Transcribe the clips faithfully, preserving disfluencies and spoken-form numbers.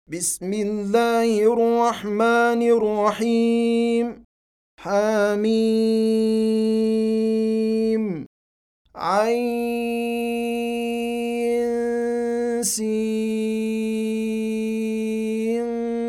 بسم الله الرحمن الرحيم. حميم عين سين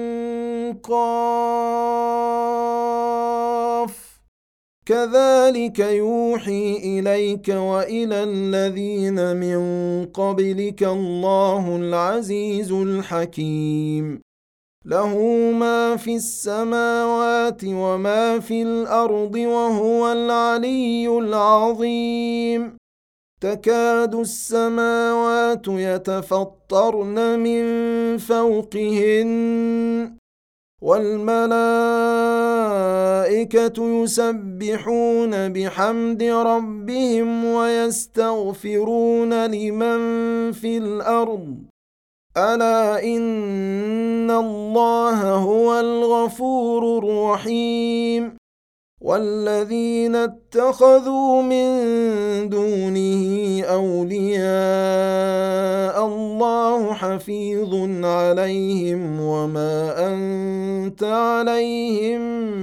قاف كذلك يوحي إليك وإلى الذين من قبلك الله العزيز الحكيم. له ما في السماوات وما في الأرض وهو العلي العظيم. تكاد السماوات يتفطرن من فوقهن والملائكة يسبحون بحمد ربهم ويستغفرون لمن في الأرض ألا إن الله هو الغفور الرحيم. والذين اتخذوا من دونه أولياء الله حفيظ عليهم وما أنت عليهم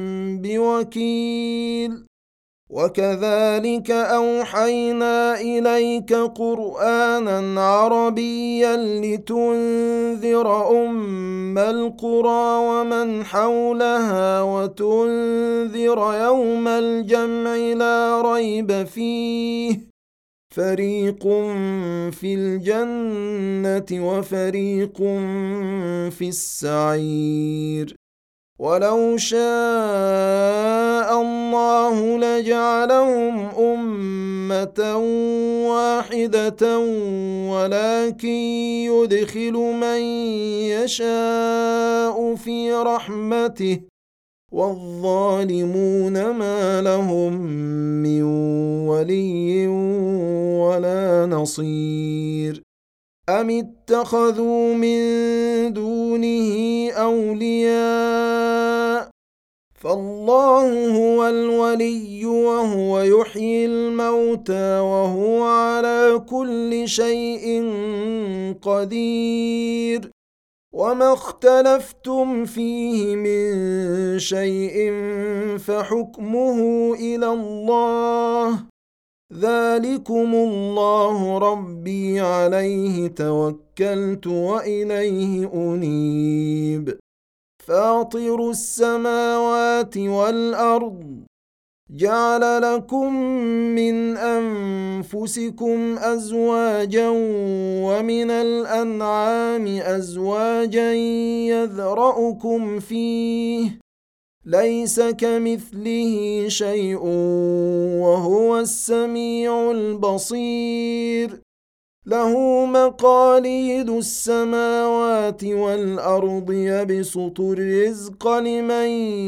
بوكيل. وكذلك أوحينا إليك قرآنا عربيا لتنذر أم القرى ومن حولها وتنذر يوم الجمع لا ريب فيه فريق في الجنة وفريق في السعير. ولو شاء الله لجعلهم أمة واحدة ولكن يدخل من يشاء في رحمته والظالمون ما لهم من ولي ولا نصير. أم اتخذوا من دونه أولياء فالله هو الولي وهو يحيي الموتى وهو على كل شيء قدير. وما اختلفتم فيه من شيء فحكمه إلى الله ذلكم الله ربي عليه توكلت وإليه أنيب. فاطر السماوات والأرض جعل لكم من أنفسكم أزواجا ومن الأنعام أزواجا يذرأكم فيه ليس كمثله شيء وهو السميع البصير. له مقاليد السماوات والأرض يبسط الرزق لمن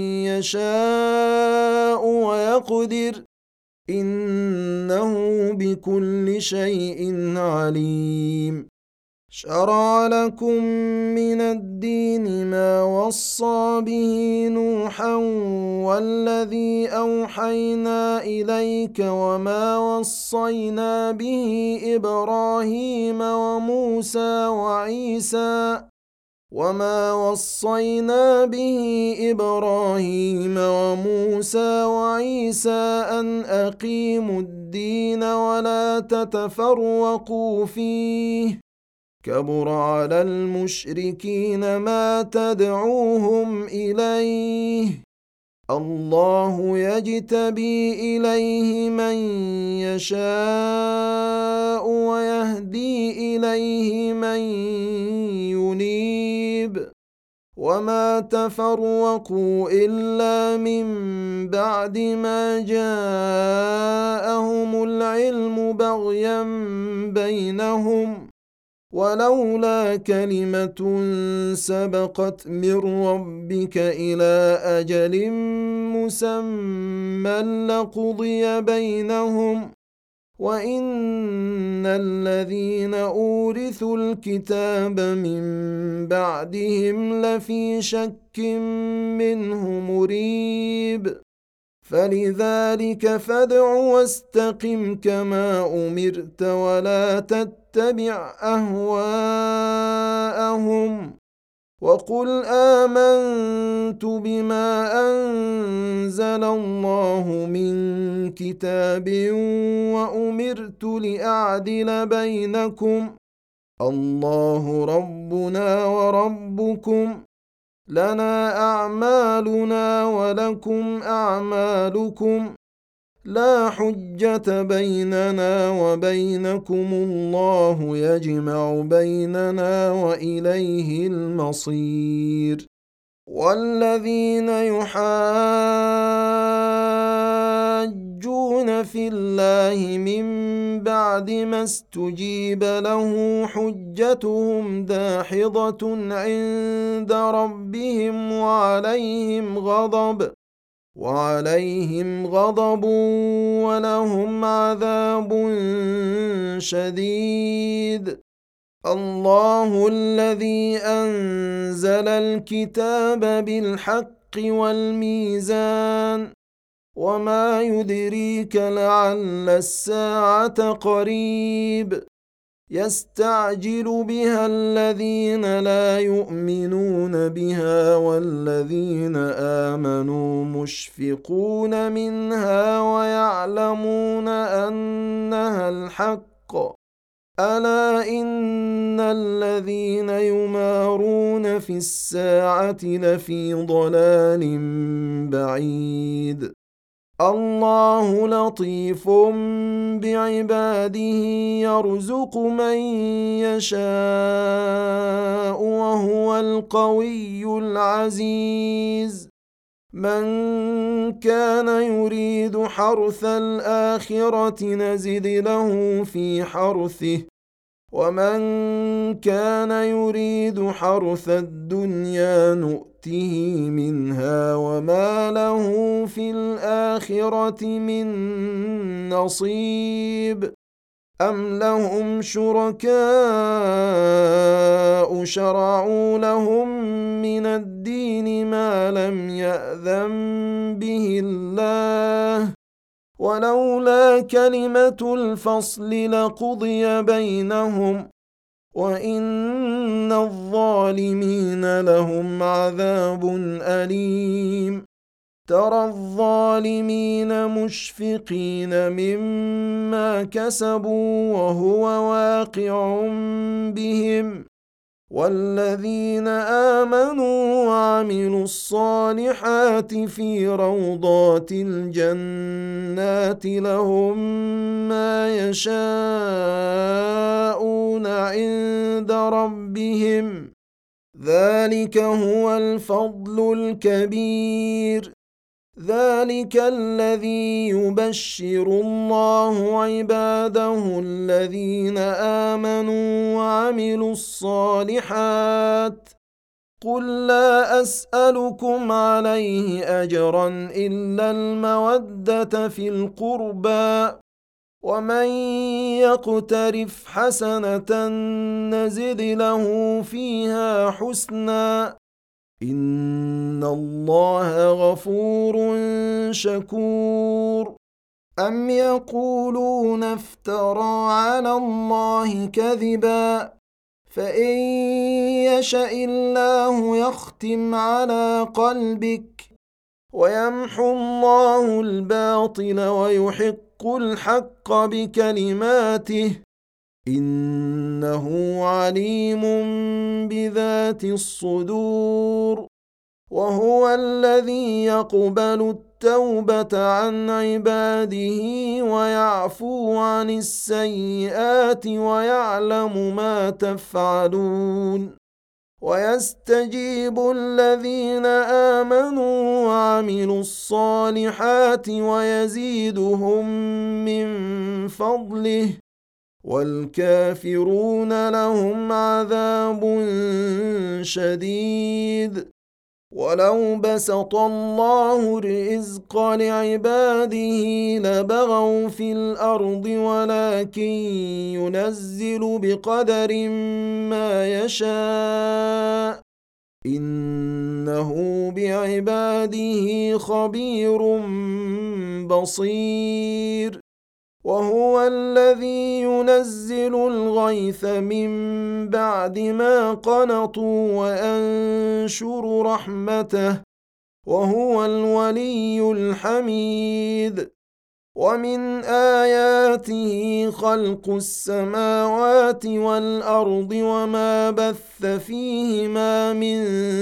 يشاء ويقدر إنه بكل شيء عليم. شرع لكم من الدين ما وصى به نوحا والذي أوحينا إليك وما وصينا به إبراهيم وموسى وعيسى وما وصينا به إبراهيم وموسى وعيسى أن أقيموا الدين ولا تتفرقوا فيه كبر على المشركين ما تدعوهم إليه. الله يجتبي إليه من يشاء ويهدي إليه من ينيب. وما تفرقوا إلا من بعد ما جاءهم العلم بغيا بينهم ولولا كلمة سبقت من ربك إلى أجل مسمى لقضي بينهم وإن الذين أورثوا الكتاب من بعدهم لفي شك منه مريب. فلذلك فادع واستقم كما أمرت ولا تتبع أهواءهم وقل آمنت بما أنزل الله من كتاب وأمرت لأعدل بينكم الله ربنا وربكم لنا أعمالنا ولكم أعمالكم لا حجة بيننا وبينكم الله يجمع بيننا وإليه المصير والذين يحاجون في الله من بعد ما استجيب له حجتهم داحضة عند ربهم وعليهم غضب وعليهم غضب ولهم عذاب شديد الله الذي أنزل الكتاب بالحق والميزان وما يدريك لعل الساعة قريب يستعجل بها الذين لا يؤمنون بها والذين آمنوا مشفقون منها ويعلمون أنها الحق ألا إن الذين يمارون في الساعة لفي ضلال بعيد الله لطيف بعباده يرزق من يشاء وهو القوي العزيز من كان يريد حرث الآخرة نزد له في حرثه ومن كان يريد حرث الدنيا نؤته منها وما له في الآخرة من نصيب أم لهم شركاء شرعوا لهم من الدين ما لم يأذن به الله ولولا كلمة الفصل لقضي بينهم وإن الظالمين لهم عذاب أليم ترى الظالمين مشفقين مما كسبوا وهو واقع بهم والذين آمنوا وعملوا الصالحات في روضات الجنات لهم ما يشاءون عند ربهم ذلك هو الفضل الكبير ذلك الذي يبشر الله عباده الذين آمنوا وعملوا الصالحات قل لا أسألكم عليه أجرا إلا المودة في القربى ومن يقترف حسنة نزد له فيها حسنا إن الله غفور شكور أم يقولون افترى على الله كذبا فإن يشأ الله يختم على قلبك ويمحو الله الباطل ويحق الحق بكلماته إنه عليم بذات الصدور وهو الذي يقبل التوبة عن عباده ويعفو عن السيئات ويعلم ما تفعلون ويستجيب الذين آمنوا وعملوا الصالحات ويزيدهم من فضله والكافرون لهم عذاب شديد ولو بسط الله الرزق لعباده لبغوا في الأرض ولكن ينزل بقدر ما يشاء إنه بعباده خبير بصير وهو الذي ينزل الغيث من بعد ما قنطوا وينشر رحمته وهو الولي الحميد. ومن آياته خلق السماوات والأرض وما بث فيهما من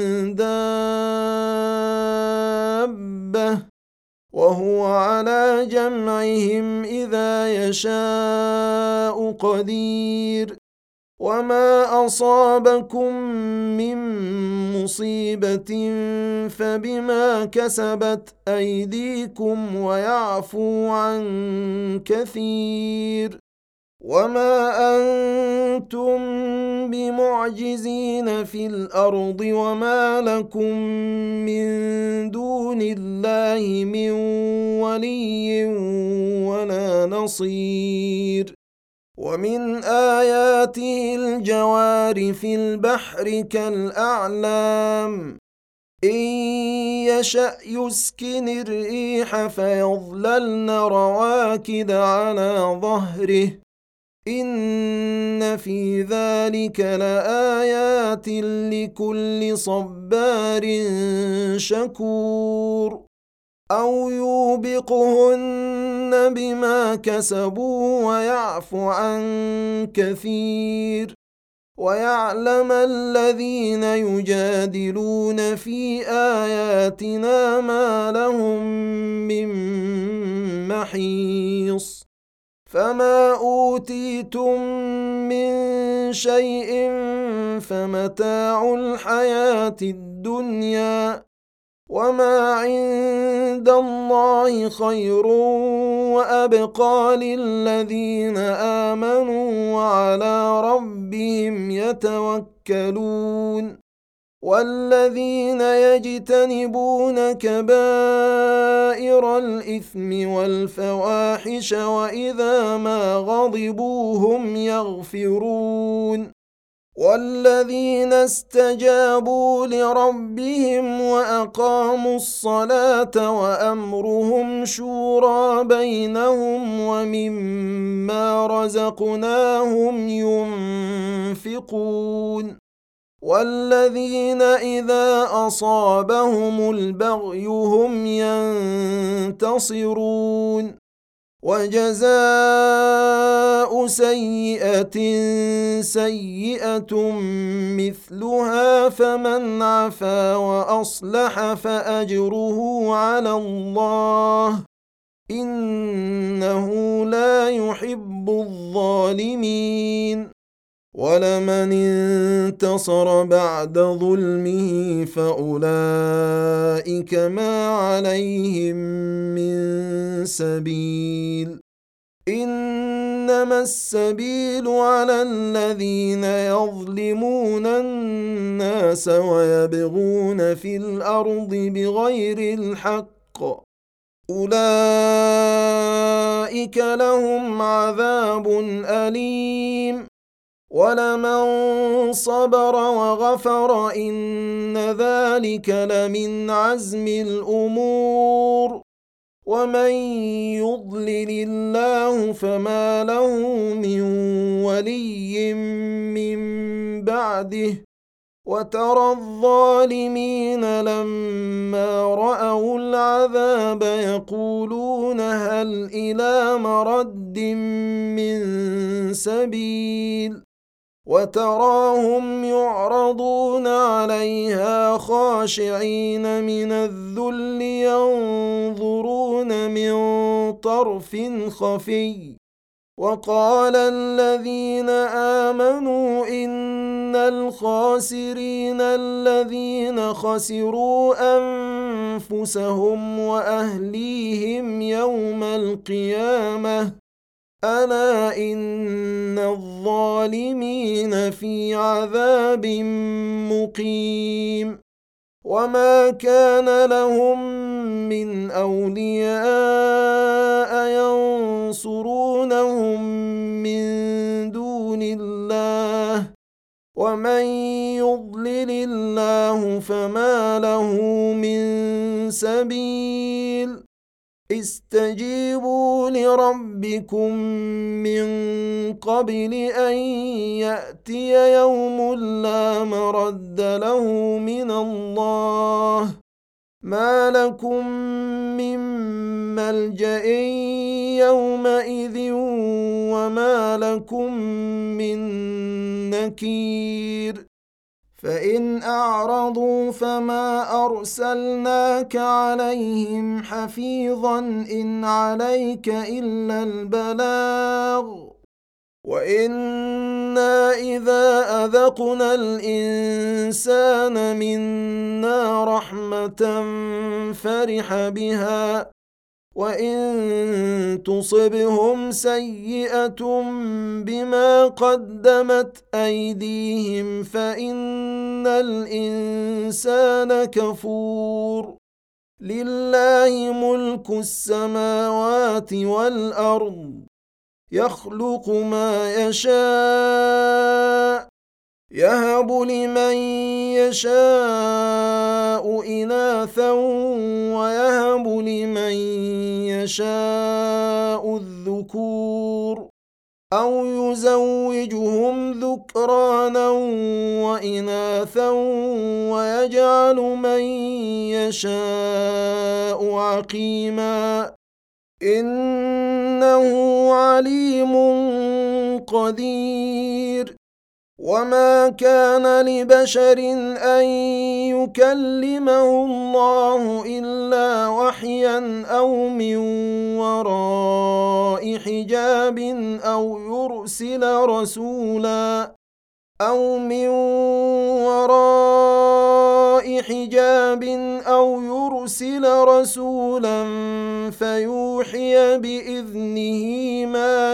دابة وهو على جمعهم إذا يشاء قدير. وما أصابكم من مصيبة فبما كسبت أيديكم ويعفو عن كثير. وما أنتم بمعجزين في الأرض وما لكم من دون الله من ولي ولا نصير. ومن آياته الجوار في البحر كالأعلام إن يشأ يسكن الريح فيظللن رواكد على ظهره إن في ذلك لآيات لكل صبار شكور. أو يوبقهن بما كسبوا ويعفو عن كثير. ويعلم الذين يجادلون في آياتنا ما لهم من محيص. فما أوتيتم من شيء فمتاع الحياة الدنيا وما عند الله خير وأبقى للذين آمنوا وعلى ربهم يتوكلون. والذين يجتنبون كبائر الإثم والفواحش وإذا ما غضبوا هم يغفرون. والذين استجابوا لربهم وأقاموا الصلاة وأمرهم شورى بينهم ومما رزقناهم ينفقون. والذين إذا أصابهم البغي هم ينتصرون. وجزاء سيئة سيئة مثلها فمن عفا وأصلح فأجره على الله إنه لا يحب الظالمين. ولمن انتصر بعد ظلمه فأولئك ما عليهم من سبيل. إنما السبيل على الذين يظلمون الناس ويبغون في الأرض بغير الحق أولئك لهم عذاب أليم. ولمن صبر وغفر إن ذلك لمن عزم الأمور. ومن يضلل الله فما له من ولي من بعده. وترى الظالمين لما رأوا العذاب يقولون هل إلى مرد من سبيل. وتراهم يعرضون عليها خاشعين من الذل ينظرون من طرف خفي. وقال الذين آمنوا إن الخاسرين الذين خسروا أنفسهم وأهليهم يوم القيامة ألا إن الظالمين في عذاب مقيم. وما كان لهم من أولياء ينصرونهم من دون الله ومن يضلل الله فما له من سبيل. استجيبوا لربكم من قبل أن يأتي يوم لا مرد له من الله ما لكم من ملجأ يومئذ وما لكم من نكير فإن أعرضوا فما أرسلناك عليهم حفيظا إن عليك إلا البلاغ وإنا إذا أذقنا الإنسان منا رحمة فرح بها وإن تصبهم سيئة بما قدمت أيديهم فإن الإنسان كفور لله ملك السماوات والأرض يخلق ما يشاء يهب لمن يشاء إناثا ويهب لمن يشاء الذكور أو يزوجهم ذكرانا وإناثا ويجعل من يشاء عقيما إنه عليم قدير وما كان لبشر أن يكلمه الله إلا وحيا أو من وراء حجاب أو يرسل رسولا أو من وراء حجاب أو يرسل رسولا فيوحي بإذنه ما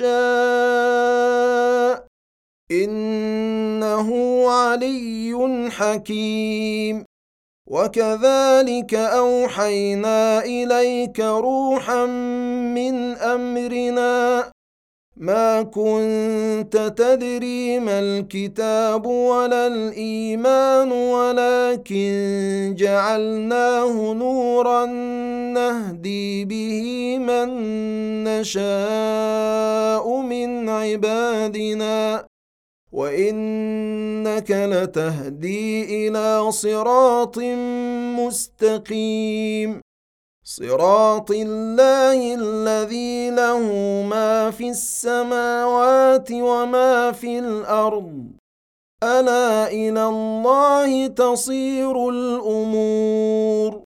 يشاء إنه علي حكيم وكذلك أوحينا إليك روحا من أمرنا ما كنت تدري ما الكتاب ولا الإيمان ولكن جعلناه نورا نهدي به من نشاء من عبادنا وإنك لتهدي إلى صراط مستقيم صراط الله الذي له ما في السماوات وما في الأرض ألا إلى الله تصير الأمور